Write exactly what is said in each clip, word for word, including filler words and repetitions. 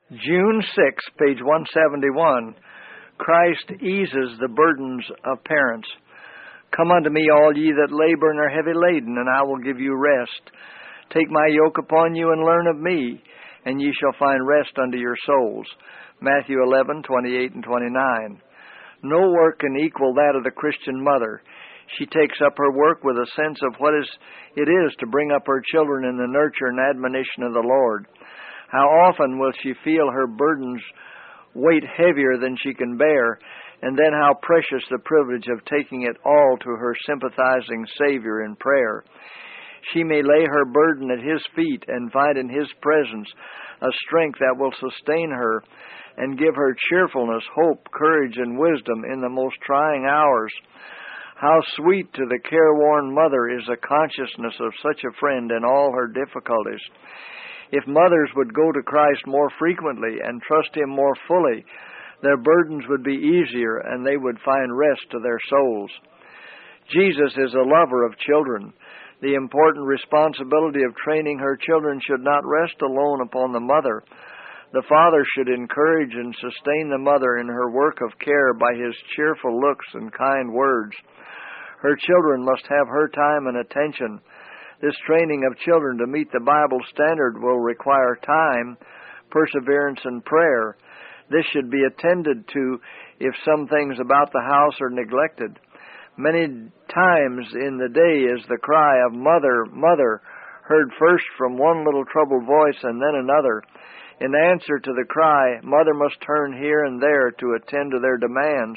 June sixth, page one seventy-one, Christ eases the burdens of parents. Come unto me, all ye that labor and are heavy laden, and I will give you rest. Take my yoke upon you and learn of me, and ye shall find rest unto your souls. Matthew eleven, twenty-eight and twenty-nine. No work can equal that of the Christian mother. She takes up her work with a sense of what is it is to bring up her children in the nurture and admonition of the Lord. How often will she feel her burdens weight heavier than she can bear, and then how precious the privilege of taking it all to her sympathizing Savior in prayer. She may lay her burden at His feet and find in His presence a strength that will sustain her and give her cheerfulness, hope, courage, and wisdom in the most trying hours. How sweet to the careworn mother is the consciousness of such a friend in all her difficulties. If mothers would go to Christ more frequently and trust Him more fully, their burdens would be easier and they would find rest to their souls. Jesus is a lover of children. The important responsibility of training her children should not rest alone upon the mother. The father should encourage and sustain the mother in her work of care by his cheerful looks and kind words. Her children must have her time and attention. This training of children to meet the Bible standard will require time, perseverance, and prayer. This should be attended to if some things about the house are neglected. Many times in the day is the cry of "Mother, Mother," heard first from one little troubled voice and then another. In answer to the cry, mother must turn here and there to attend to their demands.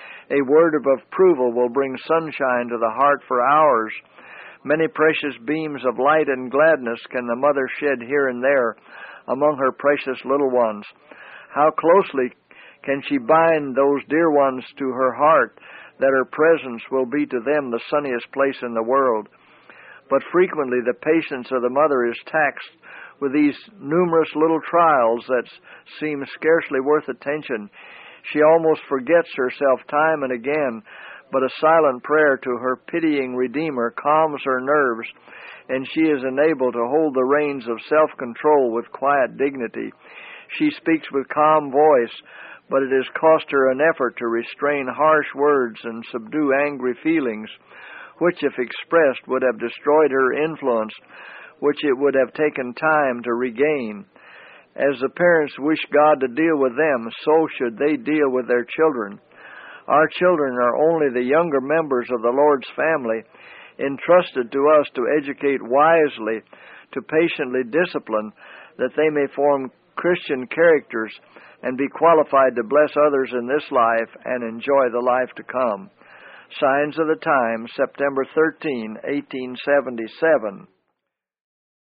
A word of approval will bring sunshine to the heart for hours. Many precious beams of light and gladness can the mother shed here and there among her precious little ones. How closely can she bind those dear ones to her heart that her presence will be to them the sunniest place in the world. But frequently the patience of the mother is taxed with these numerous little trials that seem scarcely worth attention. She almost forgets herself time and again, but a silent prayer to her pitying Redeemer calms her nerves, and she is enabled to hold the reins of self-control with quiet dignity. She speaks with calm voice, but it has cost her an effort to restrain harsh words and subdue angry feelings, which, if expressed, would have destroyed her influence, which it would have taken time to regain. As the parents wish God to deal with them, so should they deal with their children. Our children are only the younger members of the Lord's family, entrusted to us to educate wisely, to patiently discipline, that they may form Christian characters and be qualified to bless others in this life and enjoy the life to come. Signs of the Times, September thirteenth, eighteen seventy-seven.